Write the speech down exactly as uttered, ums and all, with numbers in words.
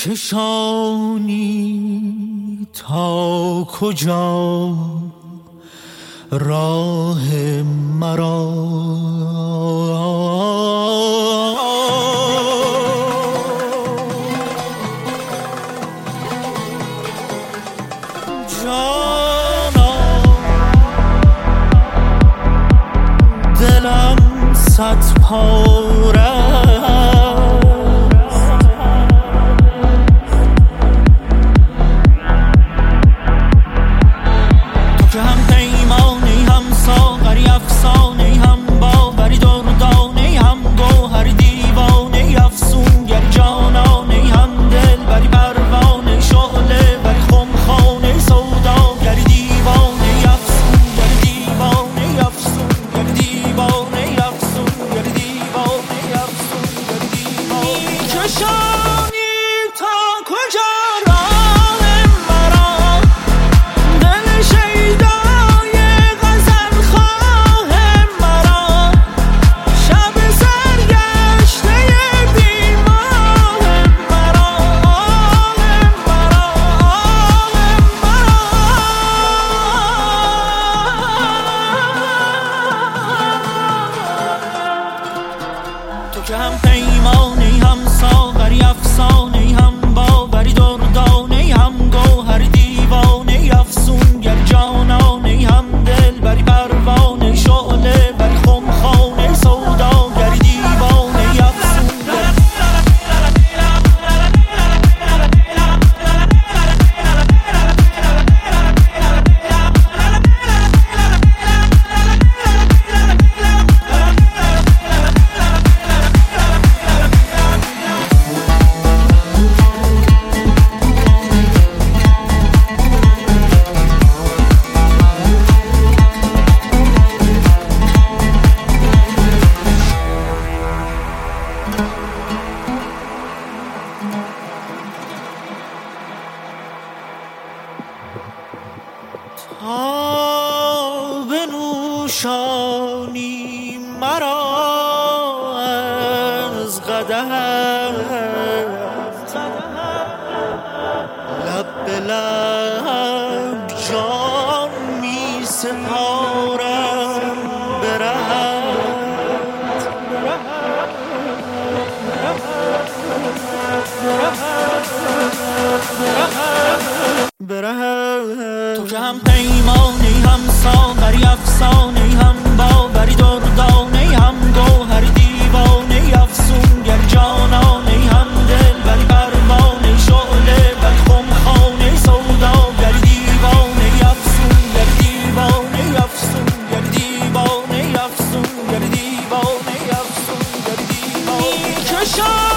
کشانی تا کجا راه مرا، جانا دلم صد پاره که هم پیمانی هم ساغری افسانه‌ای هم باوری دردانه‌ای هم گوهر دیوانه‌ای افسونگر جانانه‌ای هم دلبری پروانه‌ای شعله بری خمخانه‌ای سوداگری دیوانه‌ای افسونگر تا بنوشانی مرا از قدحت، لب به لب جان می سپارم به رهت، به رهت. تو که هم پیمانی هم ساغری افسانه‌ای هم باوری دردانه‌ای هم گوهری دیوانه‌ای افسونگر جانانه‌ای هم دلبری پروانه‌ای شعله بری خمخانه‌ای سوداگری دیوانه‌ای افسونگر دیوانه‌ای افسونگر دیوانه‌ای افسونگر دیوانه‌ای افسونگر دیوانه‌ای